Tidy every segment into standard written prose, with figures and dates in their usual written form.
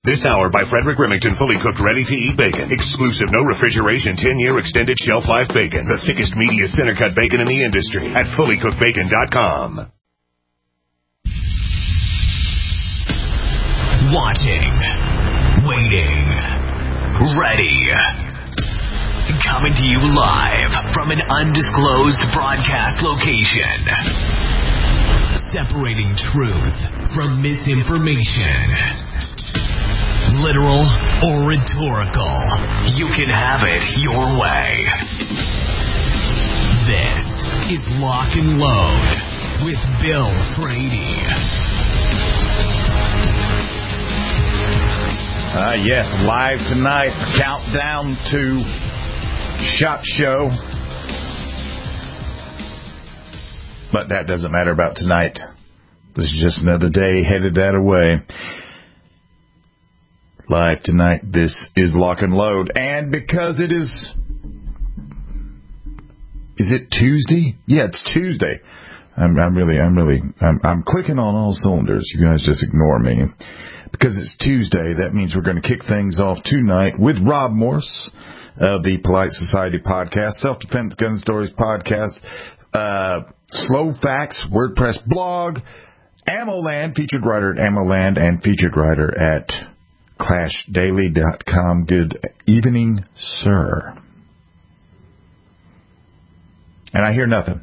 This hour by Frederick Remington, fully cooked, ready-to-eat bacon. Exclusive, no refrigeration, 10-year extended shelf life bacon. The thickest, meatiest center-cut bacon in the industry at fullycookedbacon.com. Watching, waiting, ready. Coming to you live from an undisclosed broadcast location. Separating truth from misinformation. Literal or rhetorical, you can have it your way. This is Lock and Load with Bill Frady. Yes, live tonight, countdown to SHOT Show. But that doesn't matter about tonight. This is just another day headed that away. Live tonight, this is Lock and Load. And because it is it Tuesday? Yeah, it's Tuesday. I'm clicking on all cylinders. You guys just ignore me. Because it's Tuesday, that means we're going to kick things off tonight with Rob Morse of the Polite Society Podcast, Self-Defense Gun Stories Podcast, Slow Facts, WordPress blog, AmmoLand, featured writer at AmmoLand, and featured writer at ClashDaily.com. Good evening, sir. And I hear nothing.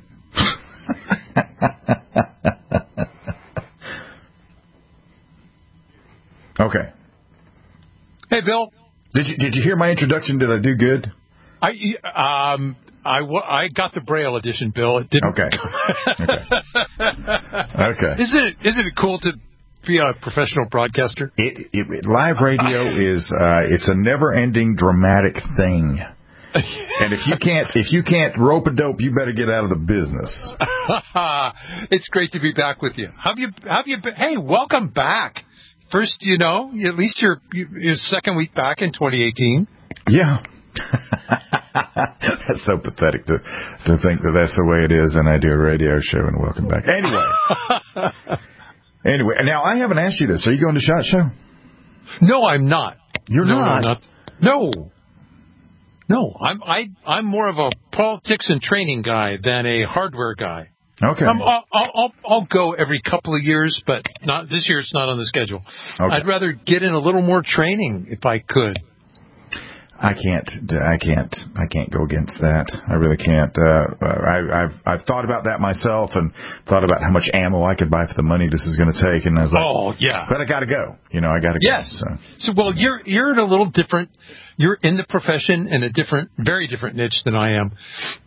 Okay. Hey, Bill. Did you hear my introduction? Did I do good? I got the Braille edition, Bill. It didn't. Okay. Okay. Isn't it cool to be a professional broadcaster? Live radio is it's a never-ending dramatic thing. And if you can't rope a dope, you better get out of the business. It's great to be back with you. Have you been? Hey, welcome back. First, at least your second week back in 2018. Yeah. That's so pathetic to think that that's the way it is, and I do a radio show and welcome back. Anyway, now I haven't asked you this. Are you going to SHOT Show? No, I'm not. You're not? No. I'm more of a politics and training guy than a hardware guy. Okay. I'll go every couple of years, but not this year. It's not on the schedule. Okay. I'd rather get in a little more training if I could. I can't go against that. I really can't. I've thought about that myself and thought about how much ammo I could buy for the money this is going to take, and I was like, oh yeah, but I got to go. I got to go. Yes. So well, you're in a little different. You're in the profession in a very different niche than I am.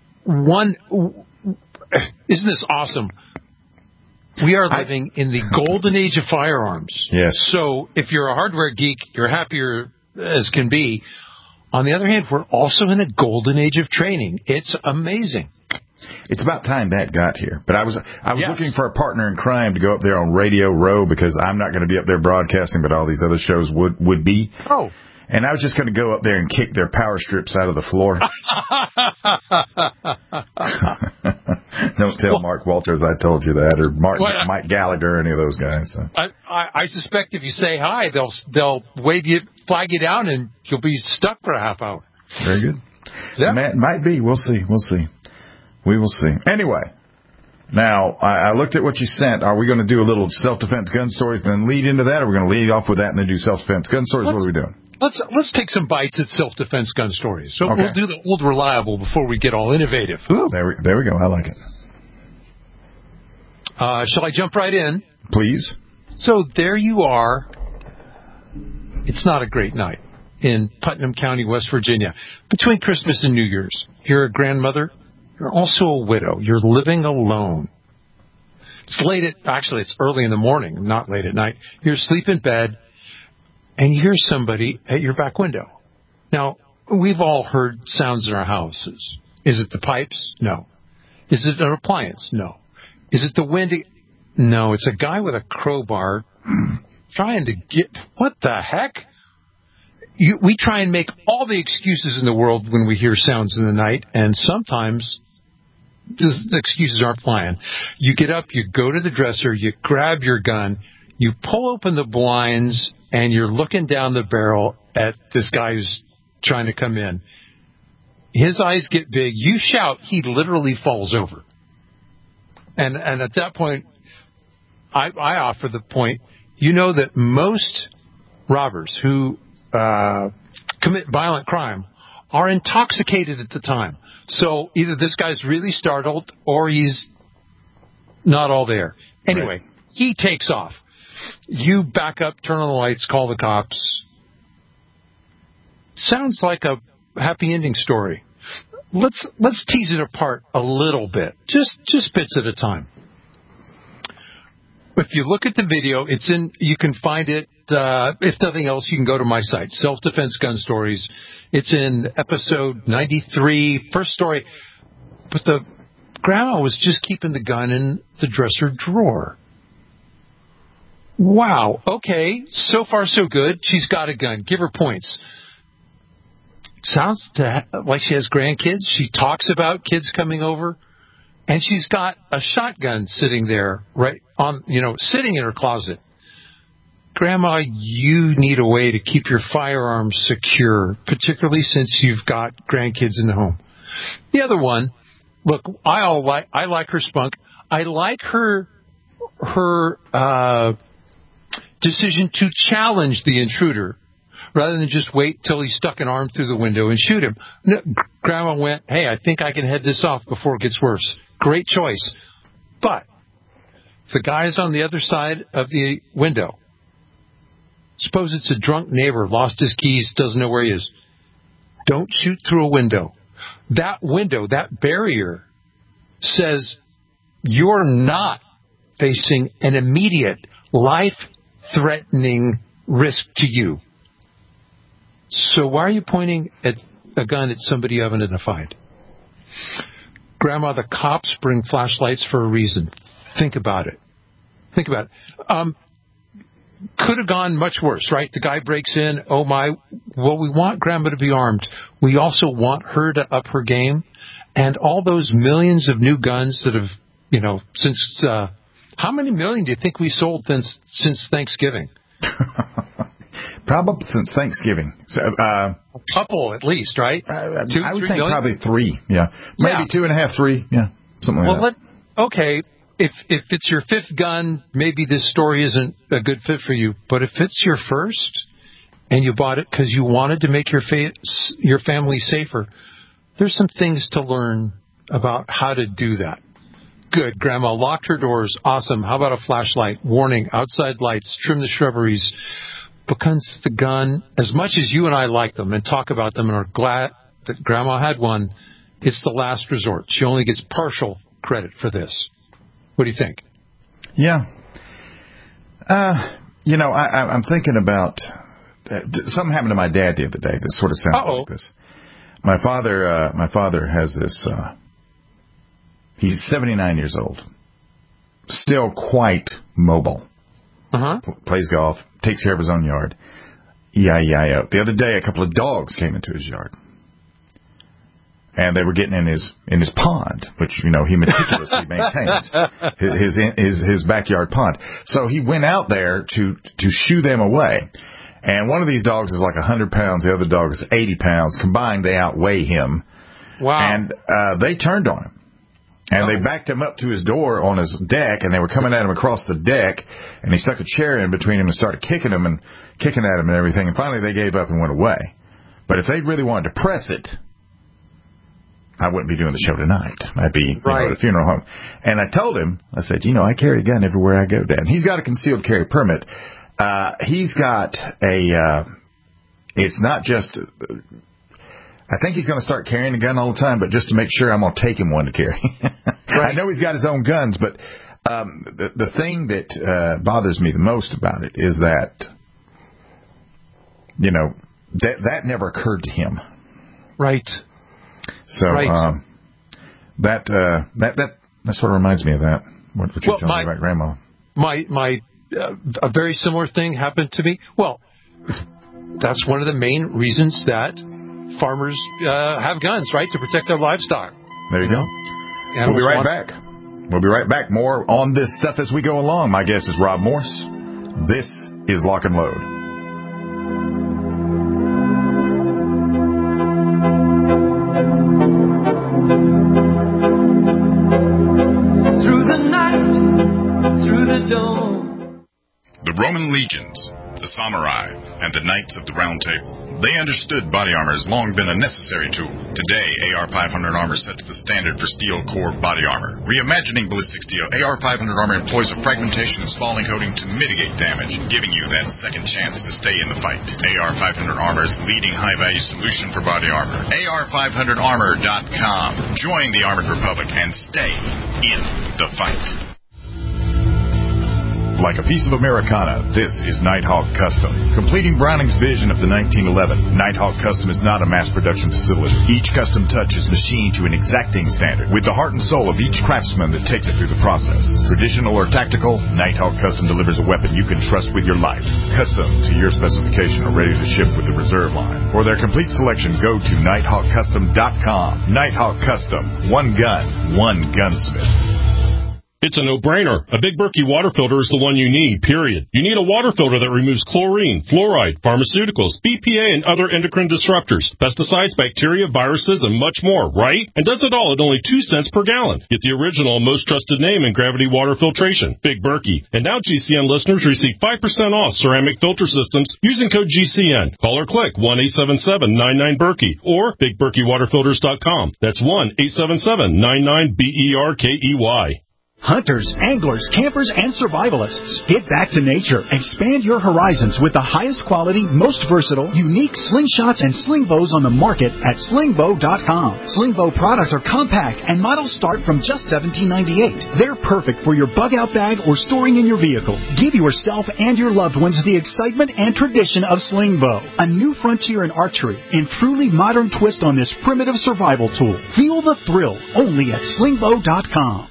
Isn't this awesome? We are living in the golden age of firearms. Yes. So if you're a hardware geek, you're happier as can be. On the other hand, we're also in a golden age of training. It's amazing. It's about time that got here. But I was looking for a partner in crime to go up there on Radio Row because I'm not going to be up there broadcasting, but all these other shows would be. Oh. And I was just going to go up there and kick their power strips out of the floor. Don't tell Mark Walters I told you that, or Mike Gallagher, any of those guys. So. I suspect if you say hi, they'll flag you down, and you'll be stuck for a half hour. Very good. Yeah. Might be. We'll see. We will see. Anyway, now I looked at what you sent. Are we going to do a little self-defense gun stories, and then lead into that? Or are we going to lead off with that and then do self-defense gun stories? What are we doing? Let's take some bites at self-defense gun stories. So okay. We'll do the old reliable before we get all innovative. Ooh. There we go. I like it. Shall I jump right in? Please. So there you are. It's not a great night in Putnam County, West Virginia. Between Christmas and New Year's, you're a grandmother. You're also a widow. You're living alone. It's early in the morning, not late at night. You're asleep in bed. And you hear somebody at your back window. Now, we've all heard sounds in our houses. Is it the pipes? No. Is it an appliance? No. Is it the wind? No, it's a guy with a crowbar trying to get... What the heck? We try and make all the excuses in the world when we hear sounds in the night, and sometimes the excuses aren't flying. You get up, you go to the dresser, you grab your gun, You pull open the blinds, and you're looking down the barrel at this guy who's trying to come in. His eyes get big. You shout. He literally falls over. And at that point, I offer the point, you know that most robbers who commit violent crime are intoxicated at the time. So either this guy's really startled or he's not all there. Anyway, He takes off. You back up, turn on the lights, call the cops. Sounds like a happy ending story. Let's tease it apart a little bit, just bits at a time. If you look at the video, you can find it, if nothing else, you can go to my site, Self-Defense Gun Stories. It's in episode 93, first story. But the grandma was just keeping the gun in the dresser drawer. Wow, okay, so far so good. She's got a gun. Give her points. Sounds like she has grandkids. She talks about kids coming over. And she's got a shotgun sitting there, right on, sitting in her closet. Grandma, you need a way to keep your firearms secure, particularly since you've got grandkids in the home. The other one, look, I like her spunk. I like her decision to challenge the intruder rather than just wait till he stuck an arm through the window and shoot him. No, Grandma went, hey, I think I can head this off before it gets worse. Great choice. But if the guy's on the other side of the window, suppose it's a drunk neighbor, lost his keys, doesn't know where he is. Don't shoot through a window. That window, that barrier, says you're not facing an immediate life-threatening risk to you. So why are you pointing at a gun at somebody you haven't identified? Grandma, the cops bring flashlights for a reason. Think about it. Could have gone much worse, right? The guy breaks in. Oh, my. Well, we want Grandma to be armed. We also want her to up her game. And all those millions of new guns that have, since... how many million do you think we sold since Thanksgiving? Probably since Thanksgiving. So, a couple at least, right? I would think million? Probably 3. Yeah, maybe 2.5, 3. Yeah, something like that. Okay, if it's your 5th gun, maybe this story isn't a good fit for you. But if it's your first, and you bought it because you wanted to make your family safer, there's some things to learn about how to do that. Good. Grandma locked her doors. Awesome. How about a flashlight? Warning, outside lights, trim the shrubberies. Because the gun, as much as you and I like them and talk about them and are glad that Grandma had one, it's the last resort. She only gets partial credit for this. What do you think? Yeah. I'm thinking about something happened to my dad the other day that sort of sounds like this. My father has this, he's 79 years old, still quite mobile. Plays golf, takes care of his own yard. E-I-E-I-O. The other day, a couple of dogs came into his yard. And they were getting in his pond, which, he meticulously maintains, his backyard pond. So he went out there to shoo them away. And one of these dogs is like 100 pounds. The other dog is 80 pounds. Combined, they outweigh him. Wow. And they turned on him. And they backed him up to his door on his deck, and they were coming at him across the deck, and he stuck a chair in between him and started kicking at him and everything. And finally, they gave up and went away. But if they really wanted to press it, I wouldn't be doing the show tonight. I'd be at a funeral home. And I told him, I said, I carry a gun everywhere I go, Dad. And he's got a concealed carry permit. He's got it's not just... I think he's going to start carrying a gun all the time, but just to make sure, I'm going to take him one to carry. I know he's got his own guns, but the thing that bothers me the most about it is that, that never occurred to him. Right. So that sort of reminds me of that. What you're telling me about Grandma. A very similar thing happened to me. Well, that's one of the main reasons that farmers have guns, right, to protect their livestock. There you go. And we'll be right back. We'll be right back. More on this stuff as we go along. My guest is Rob Morse. This is Lock and Load. Through the night, through the dawn. The Roman legions, the samurai, and the knights of the Round Table. They understood body armor has long been a necessary tool. Today, AR-500 armor sets the standard for steel core body armor. Reimagining ballistic steel, AR-500 armor employs a fragmentation of spalling coating to mitigate damage, giving you that second chance to stay in the fight. AR-500 armor is leading high-value solution for body armor. AR500armor.com. Join the Armored Republic and stay in the fight. Like a piece of Americana, this is Nighthawk Custom. Completing Browning's vision of the 1911, Nighthawk Custom is not a mass production facility. Each custom touch is machined to an exacting standard with the heart and soul of each craftsman that takes it through the process. Traditional or tactical, Nighthawk Custom delivers a weapon you can trust with your life. Custom to your specification or ready to ship with the reserve line. For their complete selection, go to NighthawkCustom.com. Nighthawk Custom. One gun, one gunsmith. It's a no-brainer. A Big Berkey water filter is the one you need, period. You need a water filter that removes chlorine, fluoride, pharmaceuticals, BPA, and other endocrine disruptors, pesticides, bacteria, viruses, and much more, right? And does it all at only 2 cents per gallon. Get the original and most trusted name in gravity water filtration, Big Berkey. And now GCN listeners receive 5% off ceramic filter systems using code GCN. Call or click 1-877-99-BERKEY or BigBerkeyWaterFilters.com. That's 1-877-99-BERKEY. Hunters, anglers, campers, and survivalists. Get back to nature. Expand your horizons with the highest quality, most versatile, unique slingshots and sling bows on the market at slingbow.com. Slingbow products are compact and models start from just $17.98. They're perfect for your bug-out bag or storing in your vehicle. Give yourself and your loved ones the excitement and tradition of Slingbow, a new frontier in archery and truly modern twist on this primitive survival tool. Feel the thrill only at slingbow.com.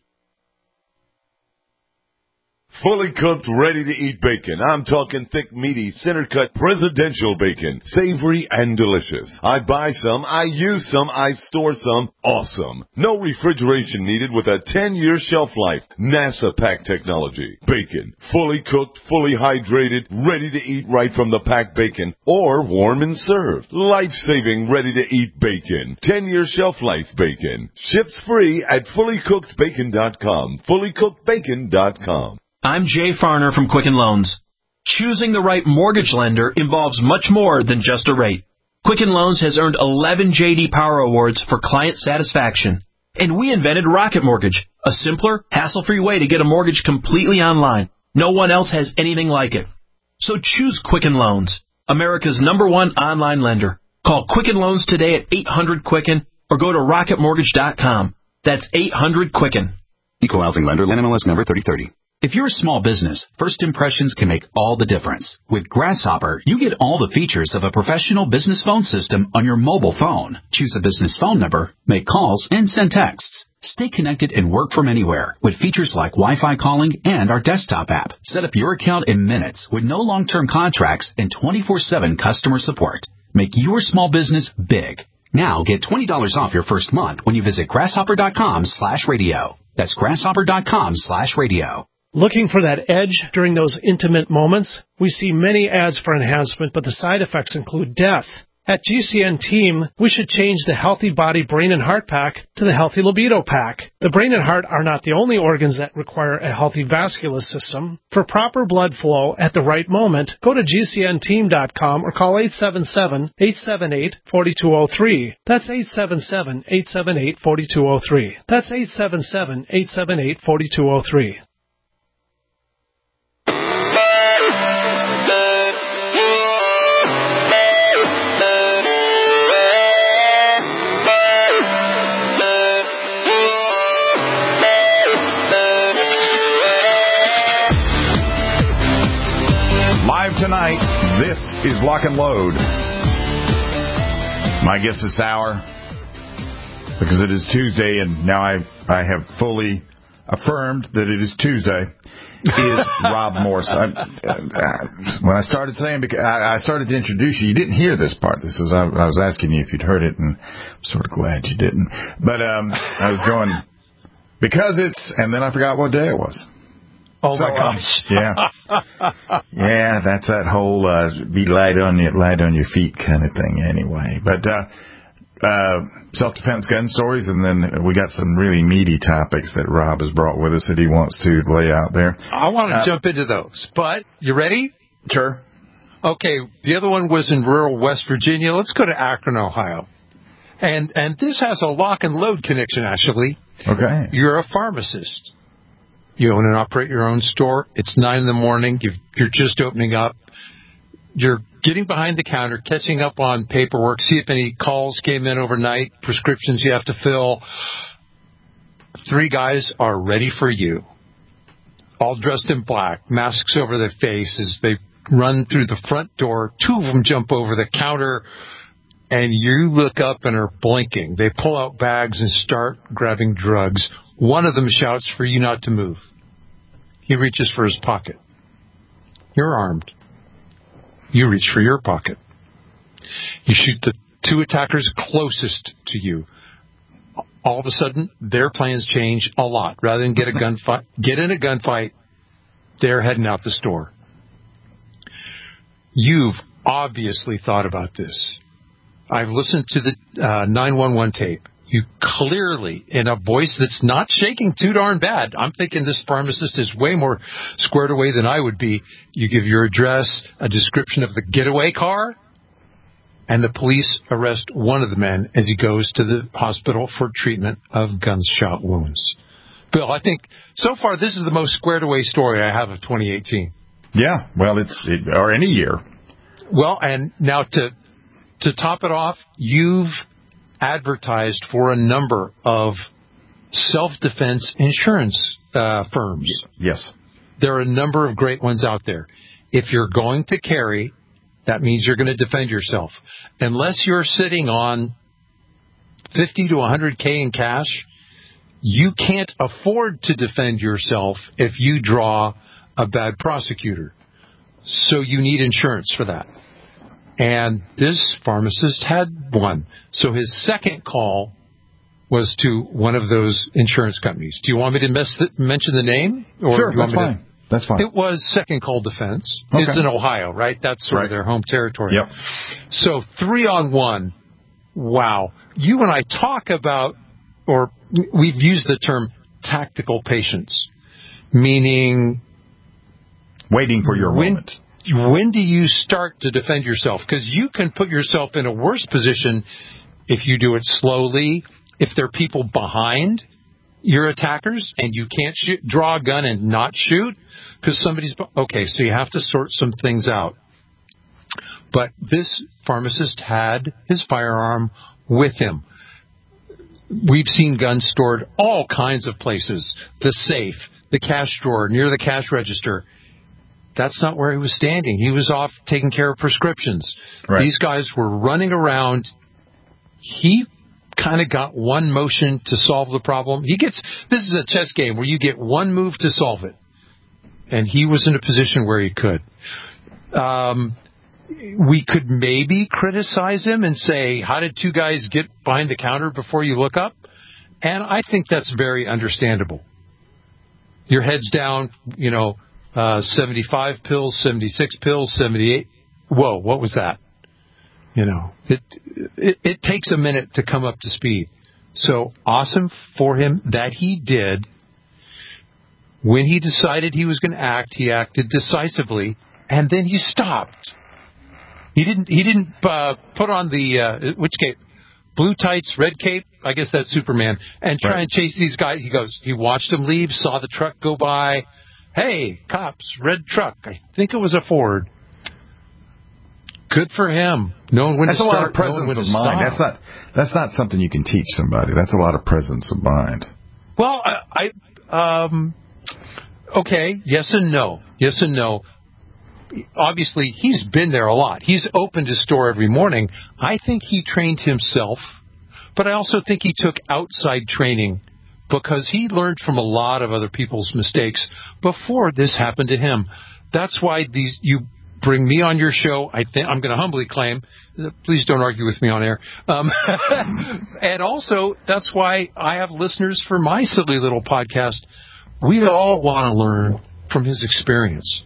Fully cooked, ready-to-eat bacon. I'm talking thick, meaty, center-cut, presidential bacon. Savory and delicious. I buy some, I use some, I store some. Awesome. No refrigeration needed with a 10-year shelf life. NASA pack technology. Bacon. Fully cooked, fully hydrated, ready to eat right from the packed bacon. Or warm and served. Life-saving, ready-to-eat bacon. 10-year shelf life bacon. Ships free at fullycookedbacon.com. Fullycookedbacon.com. I'm Jay Farner from Quicken Loans. Choosing the right mortgage lender involves much more than just a rate. Quicken Loans has earned 11 J.D. Power Awards for client satisfaction. And we invented Rocket Mortgage, a simpler, hassle-free way to get a mortgage completely online. No one else has anything like it. So choose Quicken Loans, America's #1 online lender. Call Quicken Loans today at 800-QUICKEN or go to rocketmortgage.com. That's 800-QUICKEN. Equal housing lender, NMLS number 3030. If you're a small business, first impressions can make all the difference. With Grasshopper, you get all the features of a professional business phone system on your mobile phone. Choose a business phone number, make calls, and send texts. Stay connected and work from anywhere with features like Wi-Fi calling and our desktop app. Set up your account in minutes with no long-term contracts and 24/7 customer support. Make your small business big. Now get $20 off your first month when you visit grasshopper.com/radio. That's grasshopper.com/radio. Looking for that edge during those intimate moments? We see many ads for enhancement, but the side effects include death. At GCN Team, we should change the Healthy Body, Brain, and Heart Pack to the Healthy Libido Pack. The brain and heart are not the only organs that require a healthy vascular system. For proper blood flow at the right moment, go to GCNteam.com or call 877-878-4203. That's 877-878-4203. That's 877-878-4203. Tonight, this is Lock and Load. My guest this hour, because it is Tuesday, and now I have fully affirmed that it is Tuesday, is Rob Morse. When I started saying, I started to introduce you, you didn't hear this part. This is I was asking you if you'd heard it, and I'm sort of glad you didn't. But I was going, because it's, and then I forgot what day it was. Oh my gosh. Yeah, that's that whole be light on your feet kind of thing anyway. But self-defense gun stories, and then we got some really meaty topics that Rob has brought with us that he wants to lay out there. I want to jump into those, but you ready? Sure. Okay, the other one was in rural West Virginia. Let's go to Akron, Ohio. And this has a lock and load connection, actually. Okay. You're a pharmacist. You own and operate your own store. It's 9 a.m. You're just opening up. You're getting behind the counter, catching up on paperwork, see if any calls came in overnight, prescriptions you have to fill. 3 guys are ready for you, all dressed in black, masks over their faces. They run through the front door. 2 of them jump over the counter, and you look up and are blinking. They pull out bags and start grabbing drugs. One of them shouts for you not to move. He reaches for his pocket. You're armed. You reach for your pocket. You shoot the 2 attackers closest to you. All of a sudden, their plans change a lot. Rather than get in a gunfight, they're heading out the store. You've obviously thought about this. I've listened to the 911 tape. You clearly, in a voice that's not shaking too darn bad, I'm thinking this pharmacist is way more squared away than I would be. You give your address, a description of the getaway car, and the police arrest one of the men as he goes to the hospital for treatment of gunshot wounds. Bill, I think so far this is the most squared away story I have of 2018. Yeah, well, or any year. Well, and now to top it off, you've advertised for a number of self-defense insurance firms. Yes. There are a number of great ones out there. If you're going to carry, that means you're going to defend yourself. Unless you're sitting on $50 to $100K in cash, you can't afford to defend yourself if you draw a bad prosecutor. So you need insurance for that. And this pharmacist had one. So his second call was to one of those insurance companies. Do you want me to mention the name? Or sure, that's fine. That's fine. It was Second Call Defense. Okay. It's in Ohio, right? That's sort of their home territory. Yep. So 3-on-1. Wow. You and I talk about, or we've used the term tactical patience, meaning waiting for your moment. When do you start to defend yourself? Because you can put yourself in a worse position if you do it slowly, if there are people behind your attackers and you can't draw a gun and not shoot because somebody's... Okay, so you have to sort some things out. But this pharmacist had his firearm with him. We've seen guns stored all kinds of places. The safe, the cash drawer, near the cash register. That's not where he was standing. He was off taking care of prescriptions. Right. These guys were running around. He kind of got one motion to solve the problem. This is a chess game where you get one move to solve it. And he was in a position where he could. We could maybe criticize him and say, how did 2 guys get behind the counter before you look up? And I think that's very understandable. Your head's down, 75 pills, 76 pills, 78. Whoa, what was that? It takes a minute to come up to speed. So awesome for him that he did. When he decided he was going to act, he acted decisively, and then he stopped. He didn't put on the which cape? Blue tights, red cape. I guess that's Superman. And try and chase these guys. He watched them leave, saw the truck go by. Hey, cops, red truck. I think it was a Ford. Good for him. Knowing when to start. That's a lot of presence of mind. That's not something you can teach somebody. That's a lot of presence of mind. Well, okay, yes and no. Yes and no. Obviously, he's been there a lot. He's opened his store every morning. I think he trained himself, but I also think he took outside training because he learned from a lot of other people's mistakes before this happened to him. That's why you bring me on your show. I think I'm going to humbly claim, please don't argue with me on air. And also, that's why I have listeners for my silly little podcast. We all want to learn from his experience.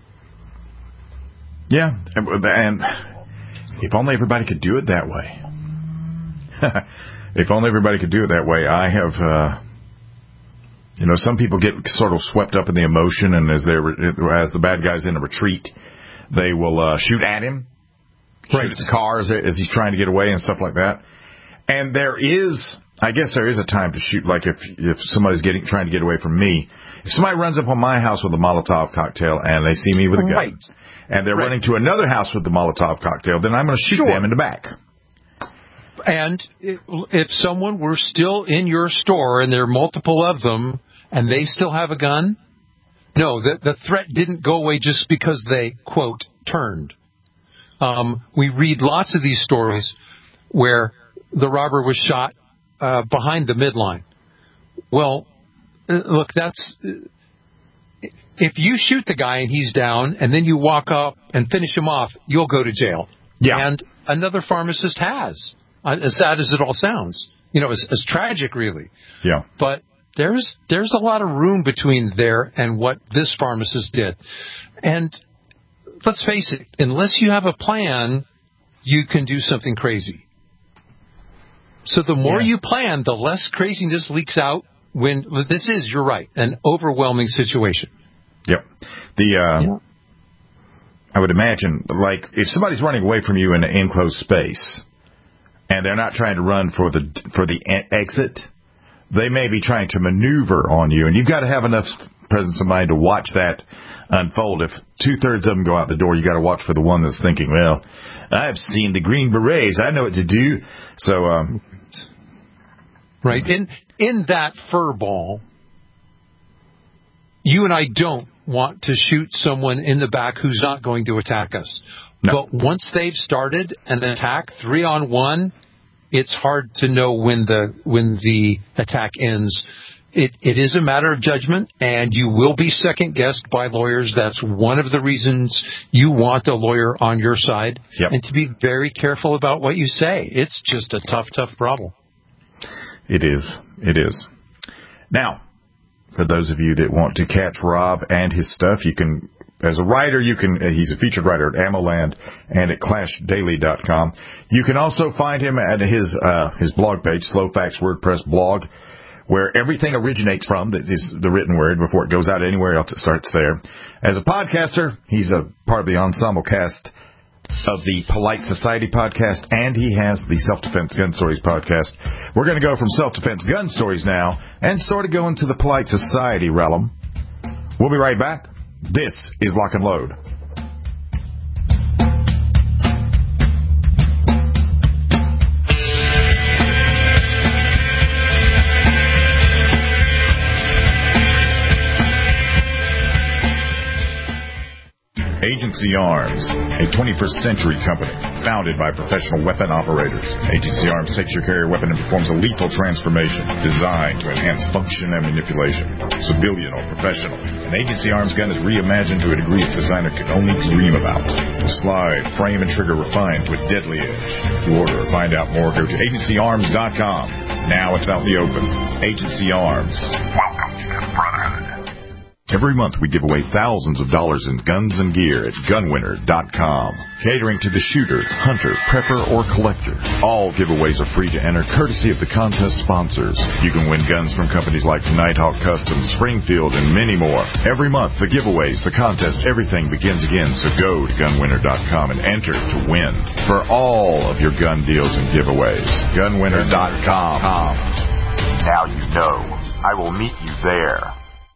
Yeah, and if only everybody could do it that way. If only everybody could do it that way. I have, some people get sort of swept up in the emotion, and as the bad guy's in a retreat, they will shoot at him, shoot at the car as he's trying to get away and stuff like that. And I guess there is a time to shoot, like if somebody's trying to get away from me. If somebody runs up on my house with a Molotov cocktail and they see me with a gun, and they're running to another house with the Molotov cocktail, then I'm going to shoot them in the back. And if someone were still in your store and there are multiple of them and they still have a gun, no, the threat didn't go away just because they, quote, turned. We read lots of these stories where the robber was shot behind the midline. Well, look, if you shoot the guy and he's down and then you walk up and finish him off, you'll go to jail. Yeah. And another pharmacist has. As sad as it all sounds, as tragic, really. Yeah. But there's a lot of room between there and what this pharmacist did. And let's face it, unless you have a plan, you can do something crazy. So the more you plan, the less craziness leaks out when this is, you're right, an overwhelming situation. Yep. I would imagine, like, if somebody's running away from you in an enclosed space, and they're not trying to run for the exit, they may be trying to maneuver on you, and you've got to have enough presence of mind to watch that unfold. If 2/3 of them go out the door, you got to watch for the one that's thinking, well, I've seen the Green Berets, I know what to do. So, right, in that fur ball, you and I don't want to shoot someone in the back who's not going to attack us. No. But once they've started an attack 3-on-1, it's hard to know when the attack ends. It is a matter of judgment, and you will be second-guessed by lawyers. That's one of the reasons you want a lawyer on your side, and to be very careful about what you say. It's just a tough problem. It is. Now, for those of you that want to catch Rob and his stuff, you can... As a writer, he's a featured writer at AmmoLand and at ClashDaily.com. You can also find him at his blog page, Slow Facts WordPress blog, where everything originates from, is the written word. Before it goes out anywhere else, it starts there. As a podcaster, he's a part of the ensemble cast of the Polite Society podcast, and he has the Self-Defense Gun Stories podcast. We're going to go from Self-Defense Gun Stories now and sort of go into the Polite Society realm. We'll be right back. This is Lock and Load. Agency Arms, a 21st century company founded by professional weapon operators. Agency Arms takes your carrier weapon and performs a lethal transformation designed to enhance function and manipulation, civilian or professional. An Agency Arms gun is reimagined to a degree its designer could only dream about. The slide, frame, and trigger refined to a deadly edge. To order or find out more, go to agencyarms.com. Now it's out in the open. Agency Arms. Welcome to the Brotherhood. Every month we give away thousands of dollars in guns and gear at gunwinner.com. Catering to the shooter, hunter, prepper, or collector. All giveaways are free to enter, courtesy of the contest sponsors. You can win guns from companies like Nighthawk Customs, Springfield, and many more. Every month, the giveaways, the contests, everything begins again. So go to gunwinner.com and enter to win for all of your gun deals and giveaways. Gunwinner.com. Now you know. I will meet you there.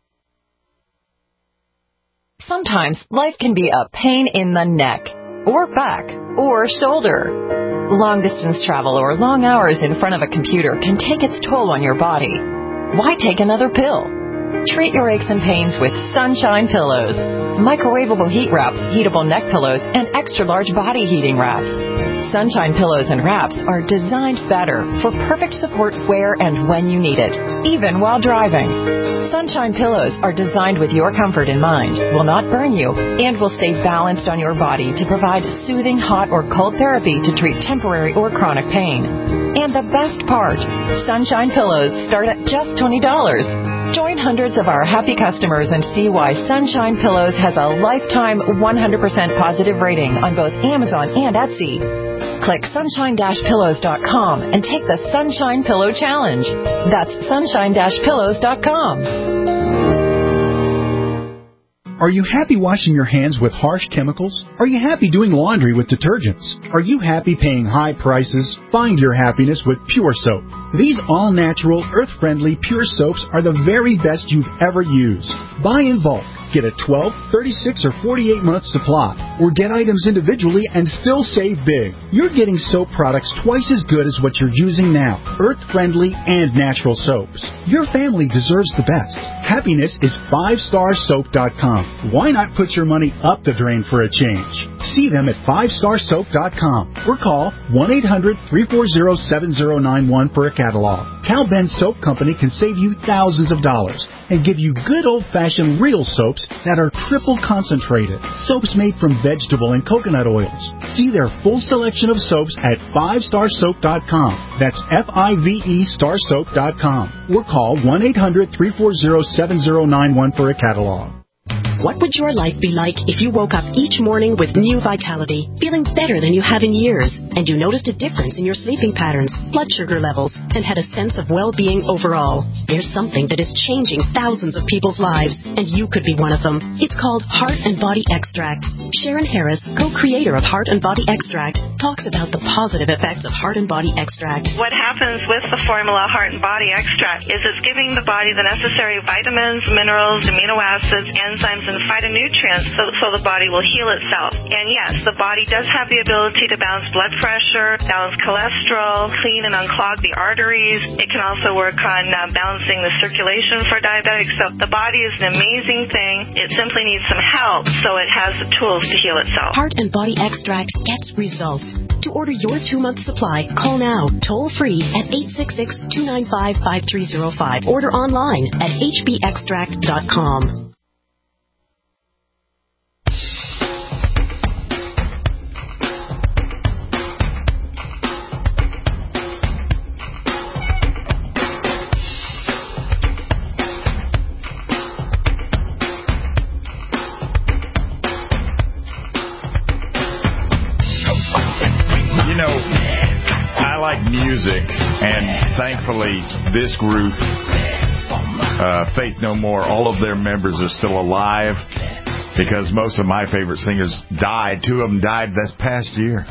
Sometimes life can be a pain in the neck, or back, or shoulder. Long-distance travel or long hours in front of a computer can take its toll on your body. Why take another pill? Treat your aches and pains with Sunshine Pillows. Microwavable heat wraps, heatable neck pillows, and extra-large body heating wraps. Sunshine Pillows and wraps are designed better for perfect support where and when you need it, even while driving. Sunshine Pillows are designed with your comfort in mind, will not burn you, and will stay balanced on your body to provide soothing hot or cold therapy to treat temporary or chronic pain. And the best part, Sunshine Pillows start at just $20. Join hundreds of our happy customers and see why Sunshine Pillows has a lifetime 100% positive rating on both Amazon and Etsy. Click sunshine-pillows.com and take the Sunshine Pillow Challenge. That's sunshine-pillows.com. Are you happy washing your hands with harsh chemicals? Are you happy doing laundry with detergents? Are you happy paying high prices? Find your happiness with Pure Soap. These all-natural, earth-friendly Pure Soaps are the very best you've ever used. Buy in bulk. Get a 12, 36, or 48-month supply, or get items individually and still save big. You're getting soap products twice as good as what you're using now, earth-friendly and natural soaps. Your family deserves the best. Happiness is 5starsoap.com. Why not put your money up the drain for a change? See them at 5starsoap.com or call 1-800-340-7091 for a catalog. Cal Ben Soap Company can save you thousands of dollars and give you good old-fashioned real soaps that are triple concentrated. Soaps made from vegetable and coconut oils. See their full selection of soaps at 5starsoap.com. That's F-I-V-E starsoap.com. Or call 1-800-340-7091 for a catalog. What would your life be like if you woke up each morning with new vitality, feeling better than you have in years, and you noticed a difference in your sleeping patterns, blood sugar levels, and had a sense of well-being overall? There's something that is changing thousands of people's lives, and you could be one of them. It's called Heart and Body Extract. Sharon Harris, co-creator of Heart and Body Extract, talks about the positive effects of Heart and Body Extract. What happens with the formula Heart and Body Extract is it's giving the body the necessary vitamins, minerals, amino acids, enzymes, and phytonutrients so the body will heal itself. And yes, the body does have the ability to balance blood pressure, balance cholesterol, clean and unclog the arteries. It can also work on balancing the circulation for diabetics. So the body is an amazing thing. It simply needs some help so it has the tools to heal itself. Heart and Body Extract gets results. To order your 2-month supply, call now, toll free at 866-295-5305. Order online at hbextract.com. Music, and thankfully this group, Faith No More, all of their members are still alive, because most of my favorite singers died. 2 of them died this past year.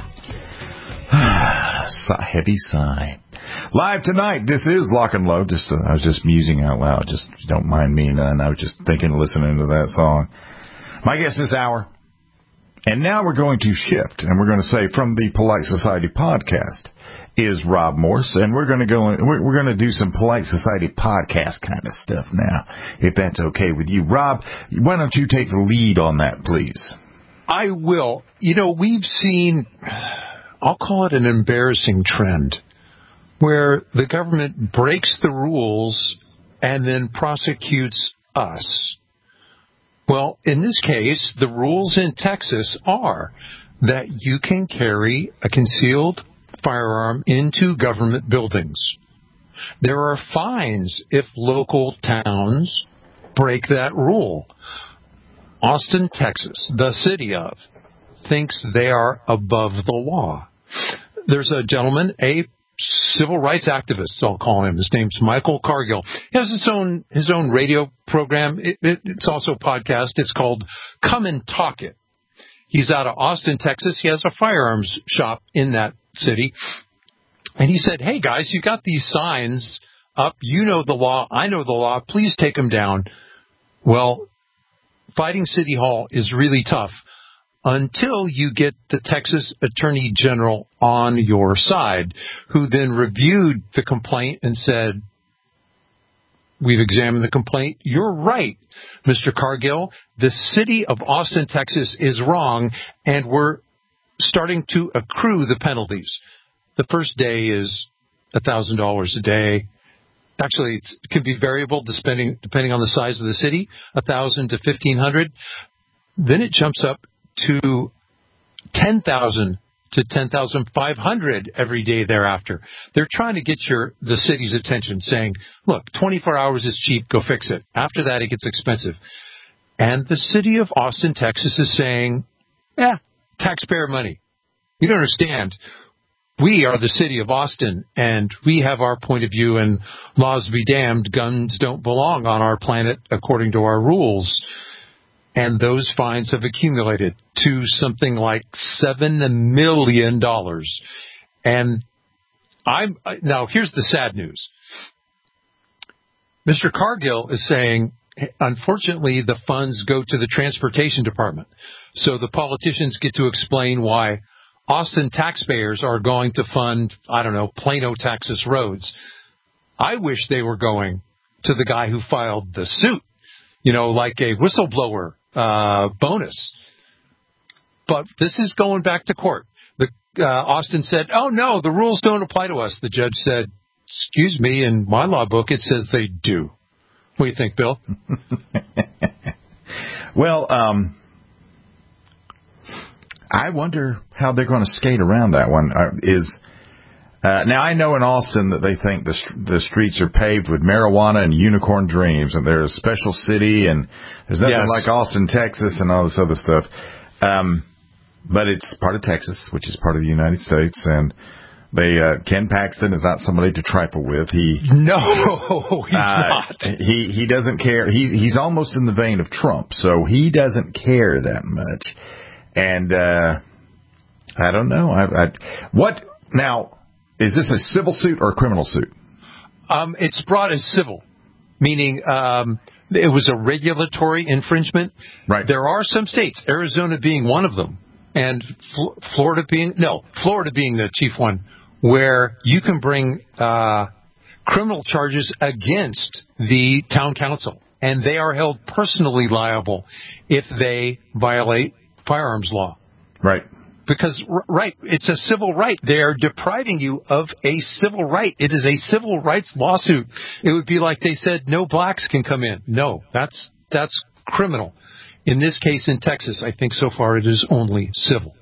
Heavy sigh. Live tonight, this is Lock and Load. I was just musing out loud. Just don't mind me none. I was just thinking, listening to that song. My guest this hour. And now we're going to shift, and we're going to say from the Polite Society podcast is Rob Morse, and we're going to go. We're going to do some Polite Society podcast kind of stuff now, if that's okay with you, Rob. Why don't you take the lead on that, please? I will. We've seen, I'll call it an embarrassing trend, where the government breaks the rules and then prosecutes us. Well, in this case, the rules in Texas are that you can carry a concealed firearm into government buildings. There are fines if local towns break that rule. Austin, Texas, the city of, thinks they are above the law. There's a gentleman, a civil rights activist, I'll call him. His name's Michael Cargill. He has his own radio program. It's also a podcast. It's called Come and Talk It. He's out of Austin, Texas. He has a firearms shop in that city. And he said, hey, guys, you got these signs up. You know the law. I know the law. Please take them down. Well, fighting City Hall is really tough until you get the Texas Attorney General on your side, who then reviewed the complaint and said, we've examined the complaint. You're right, Mr. Cargill. The city of Austin, Texas is wrong, and we're starting to accrue the penalties. The first day is $1,000 a day. Actually, it can be variable depending on the size of the city, $1,000 to $1,500. Then it jumps up to $10,000 to 10,500 every day thereafter. They're trying to get the city's attention, saying, look, 24 hours is cheap, go fix it. After that, it gets expensive. And the city of Austin, Texas is saying, taxpayer money. You don't understand. We are the city of Austin, and we have our point of view, and laws be damned, guns don't belong on our planet according to our rules. And those fines have accumulated to something like $7 million. And now here's the sad news. Mr. Cargill is saying, unfortunately, the funds go to the transportation department. So the politicians get to explain why Austin taxpayers are going to fund, Plano, Texas roads. I wish they were going to the guy who filed the suit, like a whistleblower bonus. But this is going back to court. Austin said, oh, no, the rules don't apply to us. The judge said, excuse me, in my law book it says they do. What do you think, Bill? Well, I wonder how they're going to skate around that one. Now, I know in Austin that they think the streets are paved with marijuana and unicorn dreams, and they're a special city, and there's nothing like Austin, Texas, and all this other stuff. But it's part of Texas, which is part of the United States, and Ken Paxton is not somebody to trifle with. No, he's not. He doesn't care. He's almost in the vein of Trump, so he doesn't care that much. And I don't know. What now? Is this a civil suit or a criminal suit? It's brought as civil, meaning it was a regulatory infringement. Right. There are some states, Arizona being one of them, and Florida being the chief one, where you can bring criminal charges against the town council, and they are held personally liable if they violate firearms law. Right. Because, it's a civil right. They are depriving you of a civil right. It is a civil rights lawsuit. It would be like they said no blacks can come in. No, that's criminal. In this case, in Texas, I think so far it is only civil.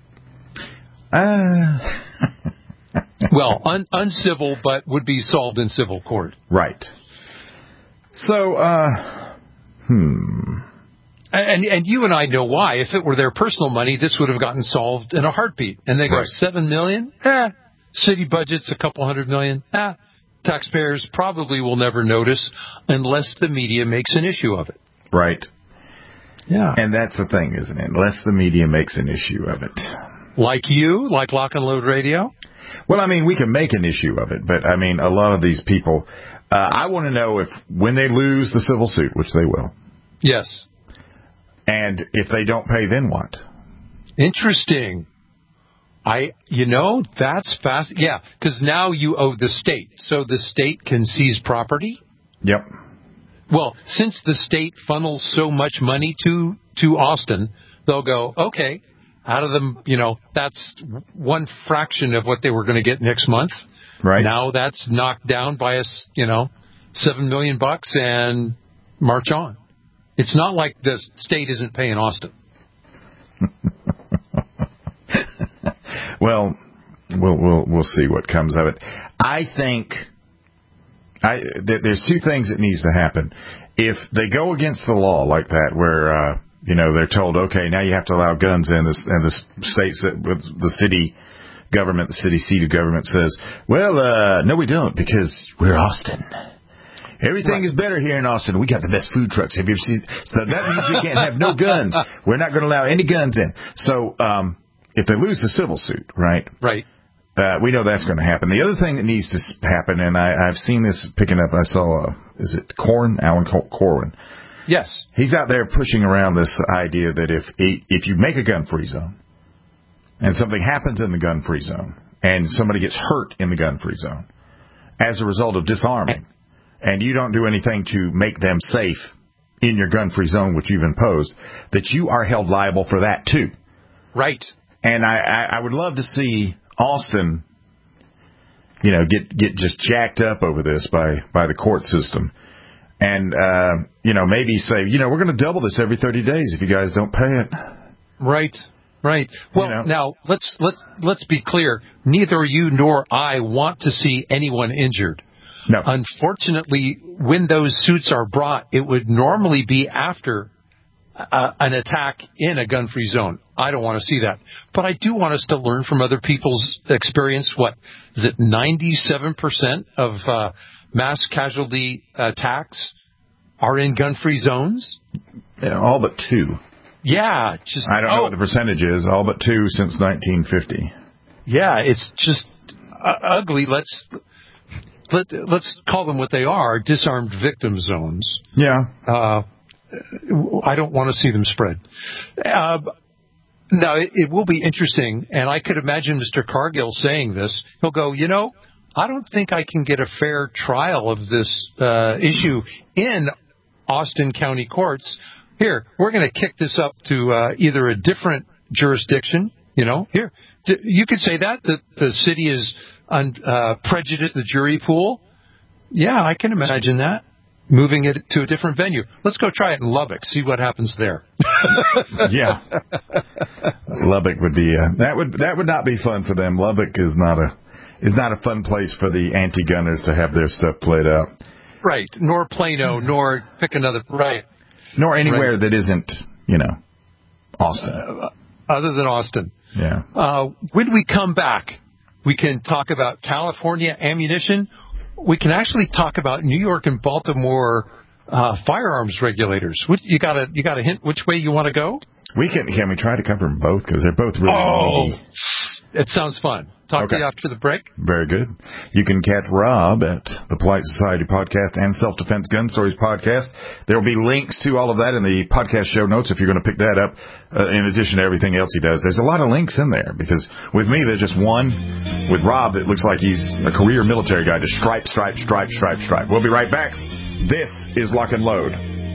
Well, uncivil, but would be solved in civil court. Right. So, And you and I know why. If it were their personal money, this would have gotten solved in a heartbeat. And they go, $7 million? City budget's a couple $100 million? Taxpayers probably will never notice unless the media makes an issue of it. Right. Yeah. And that's the thing, isn't it? Unless the media makes an issue of it. Like you? Like Lock and Load Radio? Well, I mean, we can make an issue of it, but I mean, a lot of these people, I want to know if when they lose the civil suit, which they will. Yes. And if they don't pay, then what? Interesting. That's fast. Yeah, because now you owe the state. So the state can seize property? Yep. Well, since the state funnels so much money to Austin, they'll go, okay, out of them, that's one fraction of what they were going to get next month. Right. Now that's knocked down by $7 million and march on. It's not like the state isn't paying Austin. Well, we'll see what comes of it. I think there's two things that needs to happen. If they go against the law like that, where they're told, okay, now you have to allow guns in, and the states that the city government, the city seat of government says, well, no, we don't, because we're Austin. Everything is better here in Austin. We got the best food trucks. Have you ever seen? So that means you can't have no guns. We're not going to allow any guns in. So if they lose the civil suit, right? Right. We know that's going to happen. The other thing that needs to happen, and I've seen this picking up. I saw, is it Alan Corwin? Yes. He's out there pushing around this idea that if you make a gun-free zone, and something happens in the gun-free zone, and somebody gets hurt in the gun-free zone as a result of disarming, and you don't do anything to make them safe in your gun-free zone, which you've imposed, that you are held liable for that too. Right. And I would love to see Austin, get just jacked up over this by the court system. And, maybe say, we're going to double this every 30 days if you guys don't pay it. Right. Right. Well, now let's be clear. Neither you nor I want to see anyone injured. No. Unfortunately, when those suits are brought, it would normally be after an attack in a gun-free zone. I don't want to see that. But I do want us to learn from other people's experience. What is it? 97% of mass casualty attacks are in gun-free zones? Yeah, all but 2. Yeah. I don't know what the percentage is. All but 2 since 1950. Yeah, it's just ugly. Let's call them what they are, disarmed victim zones. Yeah. I don't want to see them spread. Now, it will be interesting, and I could imagine Mr. Cargill saying this. He'll go, I don't think I can get a fair trial of this issue in Austin County courts. Here, we're going to kick this up to either a different jurisdiction. Here, you could say that the city is prejudiced the jury pool. Yeah, I can imagine that. Moving it to a different venue. Let's go try it in Lubbock. See what happens there. Yeah, Lubbock would be that would not be fun for them. Lubbock is not a fun place for the anti-gunners to have their stuff played out. Right. Nor Plano. Nor pick another. Right. Nor anywhere that isn't Austin. Other than Austin. Yeah. When we come back, we can talk about California ammunition. We can actually talk about New York and Baltimore firearms regulators. You got a hint which way you want to go? Can we try to cover them both because they're both really meaty. It sounds fun. Talk to you after the break. Very good. You can catch Rob at the Polite Society podcast and Self-Defense Gun Stories podcast. There will be links to all of that in the podcast show notes if you're going to pick that up, in addition to everything else he does. There's a lot of links in there because with me there's just one. With Rob, it looks like he's a career military guy. Just stripe, stripe, stripe, stripe, stripe. We'll be right back. This is Lock and Load.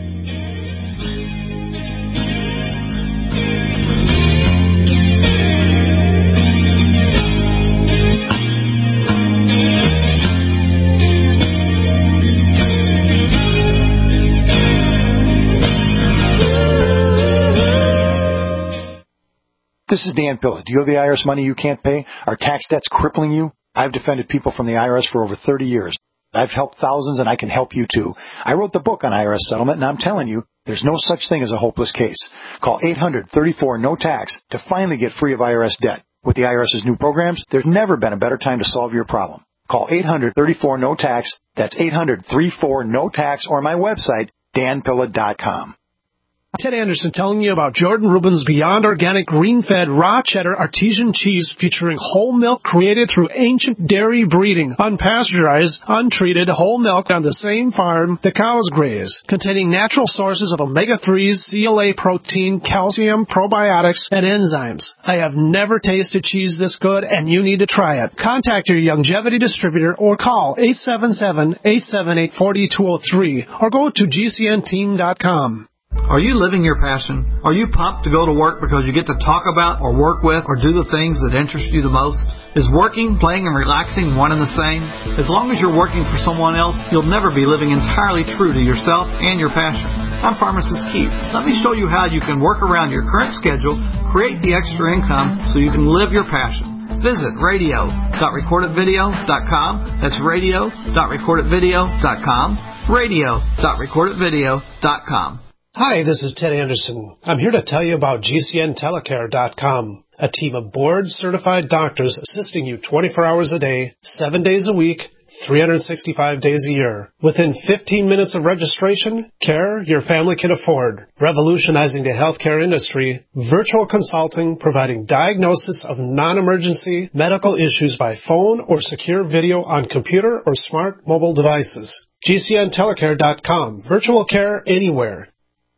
This is Dan Pilla. Do you have the IRS money you can't pay? Are tax debts crippling you? I've defended people from the IRS for over 30 years. I've helped thousands, and I can help you, too. I wrote the book on IRS settlement, and I'm telling you, there's no such thing as a hopeless case. Call 800-34-NO-TAX to finally get free of IRS debt. With the IRS's new programs, there's never been a better time to solve your problem. Call 800-34-NO-TAX. That's 800-34-NO-TAX, or my website, danpilla.com. Ted Anderson telling you about Jordan Rubin's Beyond Organic Green-Fed Raw Cheddar Artesian Cheese featuring whole milk created through ancient dairy breeding, unpasteurized, untreated whole milk on the same farm the cows graze, containing natural sources of omega-3s, CLA protein, calcium, probiotics, and enzymes. I have never tasted cheese this good, and you need to try it. Contact your Longevity distributor or call 877-878-4203 or go to GCNteam.com. Are you living your passion? Are you pumped to go to work because you get to talk about or work with or do the things that interest you the most? Is working, playing, and relaxing one and the same? As long as you're working for someone else, you'll never be living entirely true to yourself and your passion. I'm Pharmacist Keith. Let me show you how you can work around your current schedule, create the extra income so you can live your passion. Visit radio.recordedvideo.com. That's radio.recordedvideo.com. radio.recordedvideo.com. Hi, this is Ted Anderson. I'm here to tell you about GCNtelecare.com, a team of board-certified doctors assisting you 24 hours a day, 7 days a week, 365 days a year. Within 15 minutes of registration, care your family can afford. Revolutionizing the healthcare industry, virtual consulting providing diagnosis of non-emergency medical issues by phone or secure video on computer or smart mobile devices. GCNtelecare.com. Virtual care anywhere.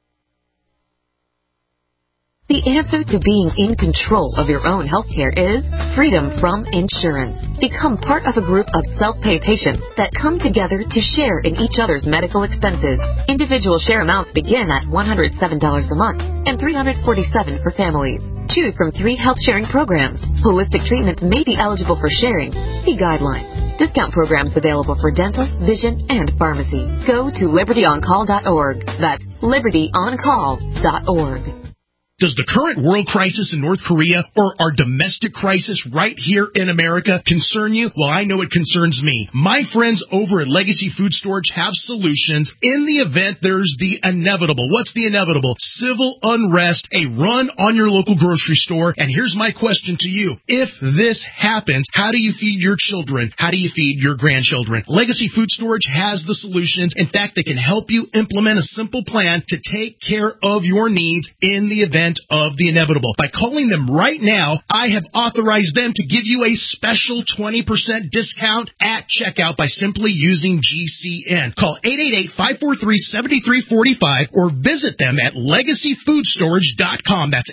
The answer to being in control of your own healthcare is freedom from insurance. Become part of a group of self-pay patients that come together to share in each other's medical expenses. Individual share amounts begin at $107 a month and $347 for families. Choose from 3 health-sharing programs. Holistic treatments may be eligible for sharing. See guidelines. Discount programs available for dental, vision, and pharmacy. Go to libertyoncall.org. That's libertyoncall.org. Does the current world crisis in North Korea or our domestic crisis right here in America concern you? Well, I know it concerns me. My friends over at Legacy Food Storage have solutions in the event there's the inevitable. What's the inevitable? Civil unrest, a run on your local grocery store. And here's my question to you. If this happens, how do you feed your children? How do you feed your grandchildren? Legacy Food Storage has the solutions. In fact, they can help you implement a simple plan to take care of your needs in the event of the inevitable. By calling them right now, I have authorized them to give you a special 20% discount at checkout by simply using GCN. Call 888-543-7345 or visit them at LegacyFoodStorage.com. That's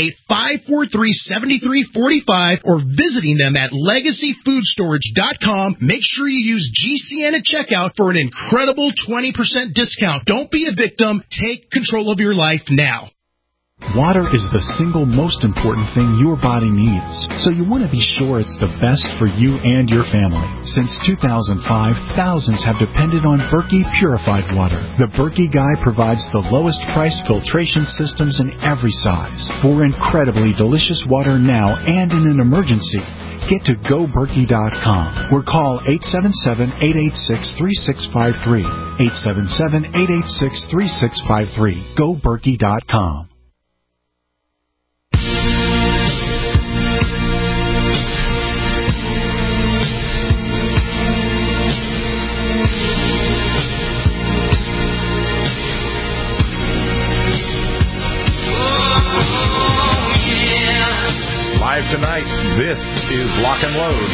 888-543-7345 or visiting them at LegacyFoodStorage.com. Make sure you use GCN at checkout for an incredible 20% discount. Don't be a victim. Take control of your life now. Water is the single most important thing your body needs, so you want to be sure it's the best for you and your family. Since 2005, thousands have depended on Berkey Purified Water. The Berkey Guy provides the lowest price filtration systems in every size for incredibly delicious water now and in an emergency. Get to GoBerkey.com or call 877-886-3653. 877-886-3653. GoBerkey.com. Live tonight, this is Lock and Load.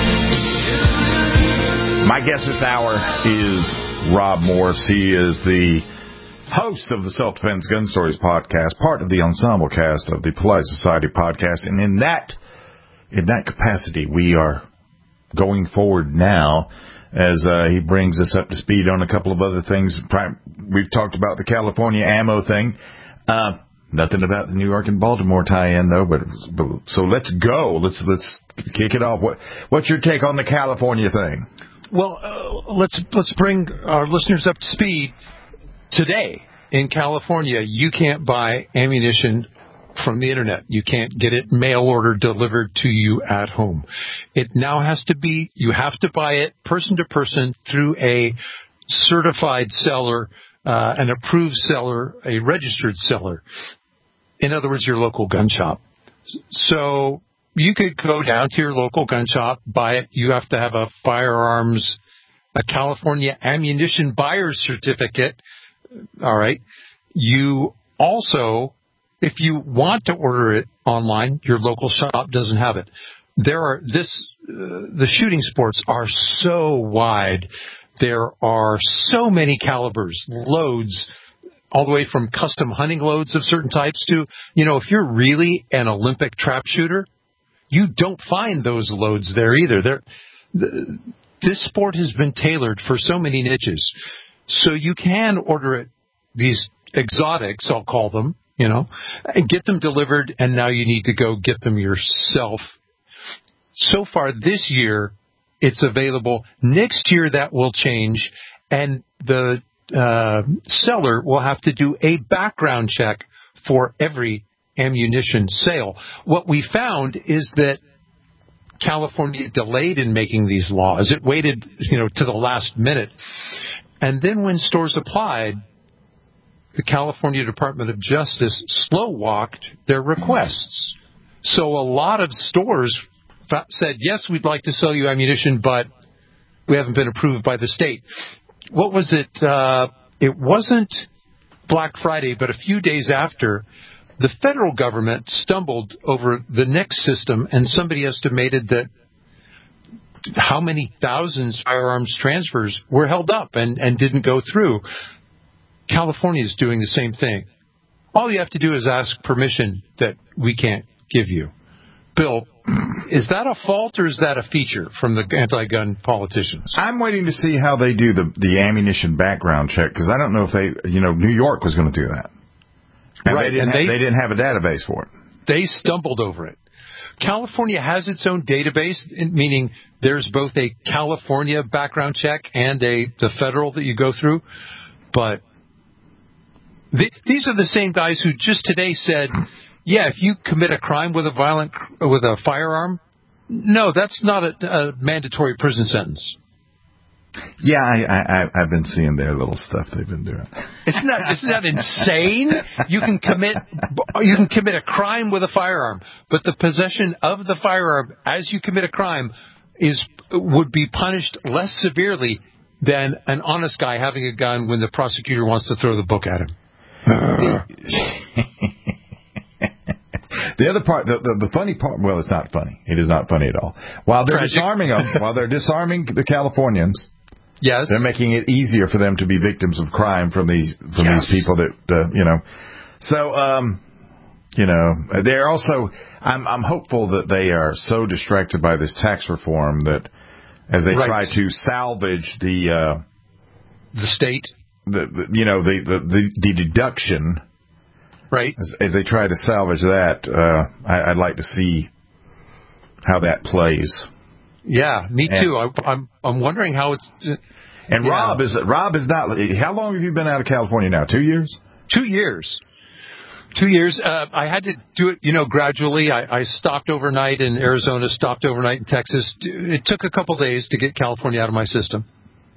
My guest this hour is Rob Morris. He is the host of the Self-Defense Gun Stories podcast, part of the ensemble cast of the Polite Society podcast. And in that capacity, we are going forward now as he brings us up to speed on a couple of other things. We've talked about the California ammo thing. Nothing about the New York and Baltimore tie-in, though. But so let's go. Let's kick it off. What's your take on the California thing? Well, let's bring our listeners up to speed. Today in California, you can't buy ammunition from the internet. You can't get it mail order delivered to you at home. It now has to be. You have to buy it person to person through a certified seller, an approved seller, a registered seller. In other words, your local gun shop. So you could go down to your local gun shop, buy it. You have to have a California ammunition buyer's certificate. All right. You also, if you want to order it online, your local shop doesn't have it. The shooting sports are so wide. There are so many calibers, loads, all the way from custom hunting loads of certain types to, if you're really an Olympic trap shooter, you don't find those loads there either. This sport has been tailored for so many niches. So you can order it, these exotics, I'll call them, and get them delivered, and now you need to go get them yourself. So far this year, it's available. Next year, that will change, and the seller will have to do a background check for every ammunition sale. What we found is that California delayed in making these laws. It waited, to the last minute. And then when stores applied, the California Department of Justice slow-walked their requests. So a lot of stores said, yes, we'd like to sell you ammunition, but we haven't been approved by the state. What was it? It wasn't Black Friday, but a few days after, the federal government stumbled over the NICS system, and somebody estimated that how many thousands of firearms transfers were held up and didn't go through. California is doing the same thing. All you have to do is ask permission that we can't give you. Bill, is that a fault or is that a feature from the anti-gun politicians? I'm waiting to see how they do the ammunition background check, because I don't know if New York was going to do that. And right. They didn't have a database for it. They stumbled over it. California has its own database, meaning there's both a California background check and the federal that you go through. But These are the same guys who just today said, yeah, if you commit a crime with a firearm, no, that's not a mandatory prison sentence. Yeah, I've been seeing their little stuff they've been doing. Isn't that insane? You can commit a crime with a firearm, but the possession of the firearm as you commit a crime would be punished less severely than an honest guy having a gun when the prosecutor wants to throw the book at him. The other part, the funny part, well, it's not funny. It is not funny at all. While they're disarming them, while they're disarming the Californians, yes, they're making it easier for them to be victims of crime from these people that So, they're also. I'm hopeful that they are so distracted by this tax reform that as they try to salvage the state, the deduction. Right. As they try to salvage that, I'd like to see how that plays. Yeah, me too. I'm wondering how it's. And Rob is not. How long have you been out of California now? 2 years. 2 years. 2 years. I had to do it, gradually. I stopped overnight in Arizona, stopped overnight in Texas. It took a couple days to get California out of my system.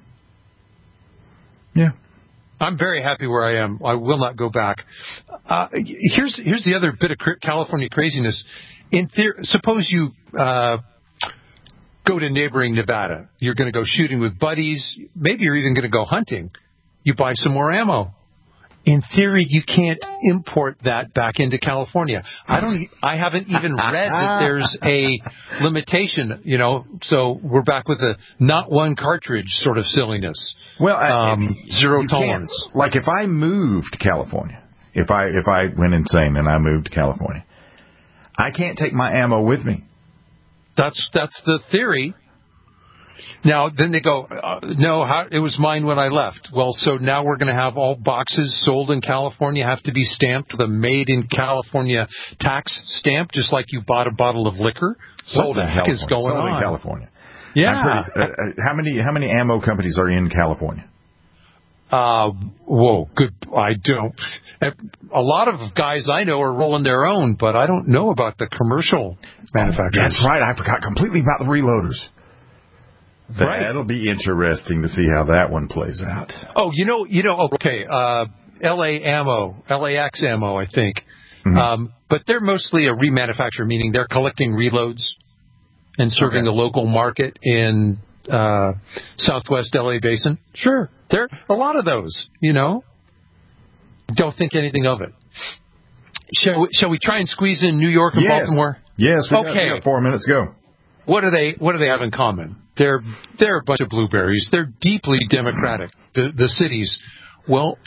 Yeah. I'm very happy where I am. I will not go back. Here's the other bit of California craziness. In theory, suppose you go to neighboring Nevada. You're going to go shooting with buddies. Maybe you're even going to go hunting. You buy some more ammo. In theory, you can't import that back into California. I haven't even read that there's a limitation, so we're back with the not one cartridge sort of silliness. Well, zero tolerance. Like if I moved to California, if I went insane and I moved to California, I can't take my ammo with me. That's the theory. Now, then they go, no, it was mine when I left. Well, so now we're going to have all boxes sold in California have to be stamped with a made in California tax stamp, just like you bought a bottle of liquor. Sold what the heck is going on? Sold in California. Yeah. How many ammo companies are in California? Good. I don't. A lot of guys I know are rolling their own, but I don't know about the commercial manufacturers. That's right. I forgot completely about the reloaders. Right. That'll be interesting to see how that one plays out. Oh, okay. LAX ammo, I think. Mm-hmm. But they're mostly a remanufacturer, meaning they're collecting reloads and serving the local market in Southwest LA Basin. Sure. There are a lot of those, Don't think anything of it. Shall we try and squeeze in New York and Baltimore? Yes. We got 4 minutes to go. What do they have in common? They're a bunch of blueberries. They're deeply democratic, the cities. Well,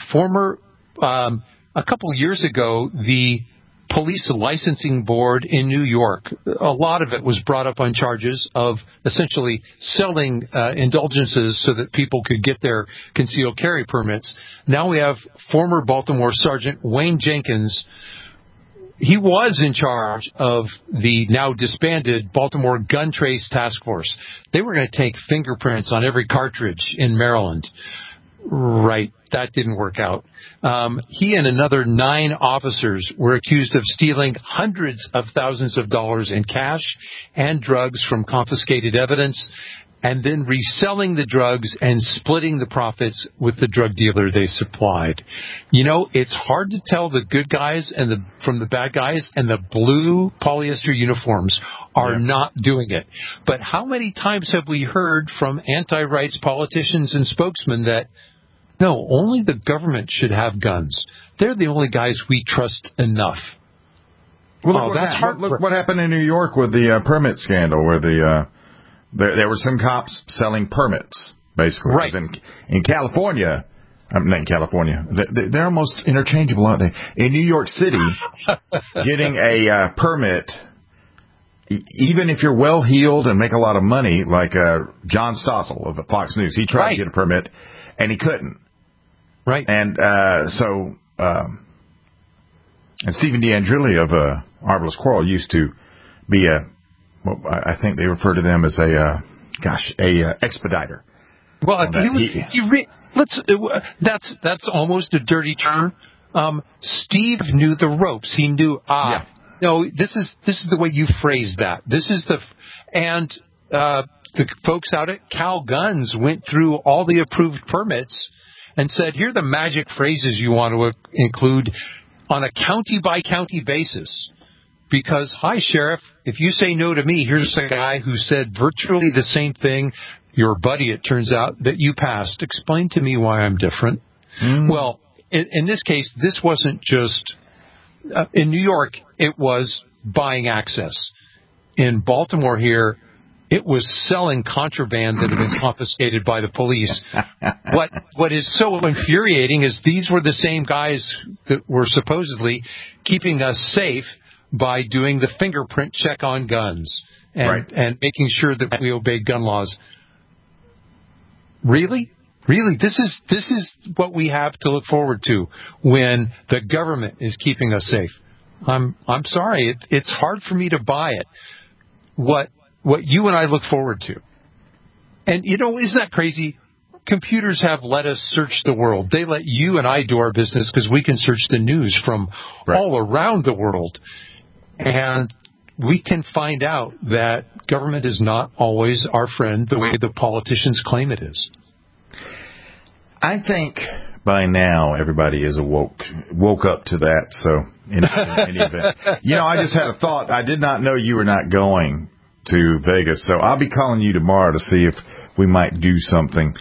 a couple years ago, the police licensing board in New York, a lot of it was brought up on charges of essentially selling indulgences so that people could get their concealed carry permits. Now we have former Baltimore Sergeant Wayne Jenkins. He was in charge of the now disbanded Baltimore Gun Trace Task Force. They were going to take fingerprints on every cartridge in Maryland. Right. That didn't work out. He and another 9 officers were accused of stealing hundreds of thousands of dollars in cash and drugs from confiscated evidence, and then reselling the drugs and splitting the profits with the drug dealer they supplied. It's hard to tell the good guys from the bad guys, and the blue polyester uniforms are not doing it. But how many times have we heard from anti-rights politicians and spokesmen that, no, only the government should have guns. They're the only guys we trust enough. Well, look what happened in New York with the permit scandal, where there were some cops selling permits, basically. Right. In California, not in California, they're almost interchangeable, aren't they? In New York City, getting a permit, even if you're well-heeled and make a lot of money, like John Stossel of Fox News, he tried to get a permit, and he couldn't. Right. And so Stephen D'Andrilli of Arbalest Quarrel used to be I think they refer to them as a expediter. Well, that's almost a dirty term. Steve knew the ropes. He knew, no, this is the way you phrase that. This is and the folks out at Cal Guns went through all the approved permits and said, here are the magic phrases you want to include on a county-by-county basis. Because, hi, Sheriff, if you say no to me, here's a guy who said virtually the same thing, your buddy, it turns out, that you passed. Explain to me why I'm different. Well, in this case, this wasn't just... in New York, it was buying access. In Baltimore here, it was selling contraband that had been confiscated by the police. What is so infuriating is these were the same guys that were supposedly keeping us safe by doing the fingerprint check on guns and making sure that we obeyed gun laws. Really? Really? This is what we have to look forward to when the government is keeping us safe. I'm sorry. It's hard for me to buy it. What you and I look forward to. And, isn't that crazy? Computers have let us search the world. They let you and I do our business because we can search the news from all around the world. And we can find out that government is not always our friend the way the politicians claim it is. I think by now everybody is woke up to that. So, in any event, I just had a thought. I did not know you were not going to Vegas, so I'll be calling you tomorrow to see if we might do something.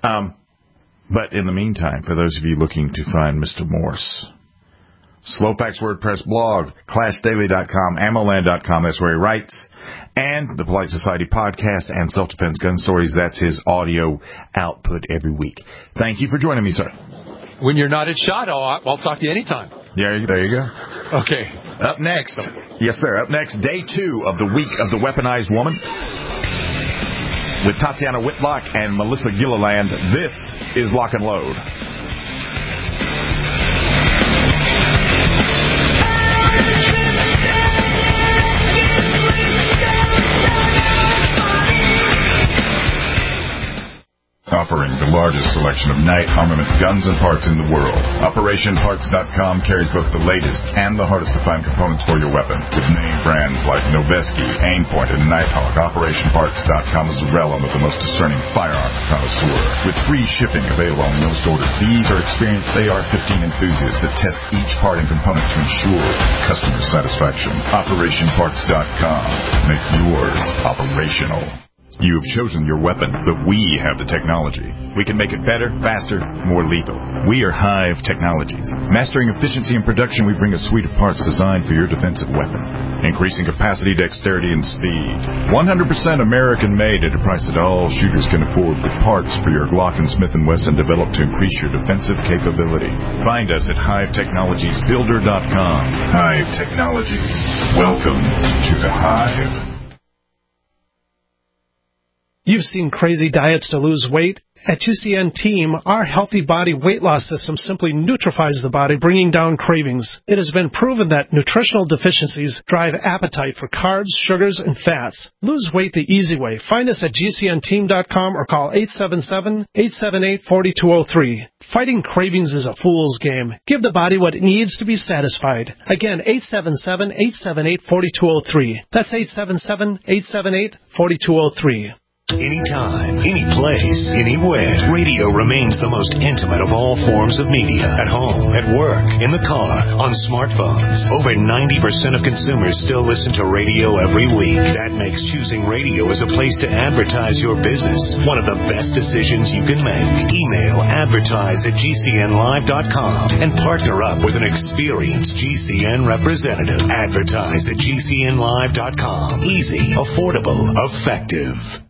But in the meantime, for those of you looking to find Mr. Morse, Slowfax WordPress blog, ClassDaily.com, AmmoLand.com, that's where he writes, and the Polite Society podcast and Self-Defense Gun Stories, that's his audio output every week. Thank you for joining me, sir. When you're not at shot, I'll talk to you anytime. Yeah, there you go. Okay. Up next, yes, sir, up next, day 2 of the Week of the Weaponized Woman with Tatiana Whitlock and Melissa Gilliland. This is Lock and Load. Offering the largest selection of night armament guns and parts in the world, OperationParts.com carries both the latest and the hardest to find components for your weapon. With name brands like Noveske, Aimpoint, and Nighthawk, OperationParts.com is the realm of the most discerning firearms connoisseur. With free shipping available on most orders, these are experienced AR-15 enthusiasts that test each part and component to ensure customer satisfaction. OperationParts.com. Make yours operational. You have chosen your weapon, but we have the technology. We can make it better, faster, more lethal. We are Hive Technologies. Mastering efficiency and production, we bring a suite of parts designed for your defensive weapon. Increasing capacity, dexterity, and speed. 100% American-made at a price that all shooters can afford, with parts for your Glock and Smith & Wesson developed to increase your defensive capability. Find us at HiveTechnologiesBuilder.com. Hive Technologies. Welcome to the Hive. You've seen crazy diets to lose weight. At GCN Team, our healthy body weight loss system simply neutralizes the body, bringing down cravings. It has been proven that nutritional deficiencies drive appetite for carbs, sugars, and fats. Lose weight the easy way. Find us at GCNteam.com or call 877-878-4203. Fighting cravings is a fool's game. Give the body what it needs to be satisfied. Again, 877-878-4203. That's 877-878-4203. Anytime, any place, anywhere. Radio remains the most intimate of all forms of media. At home, at work, in the car, on smartphones. Over 90% of consumers still listen to radio every week. That makes choosing radio as a place to advertise your business one of the best decisions you can make. Email advertise@gcnlive.com and partner up with an experienced GCN representative. Advertise@gcnlive.com. Easy, affordable, effective.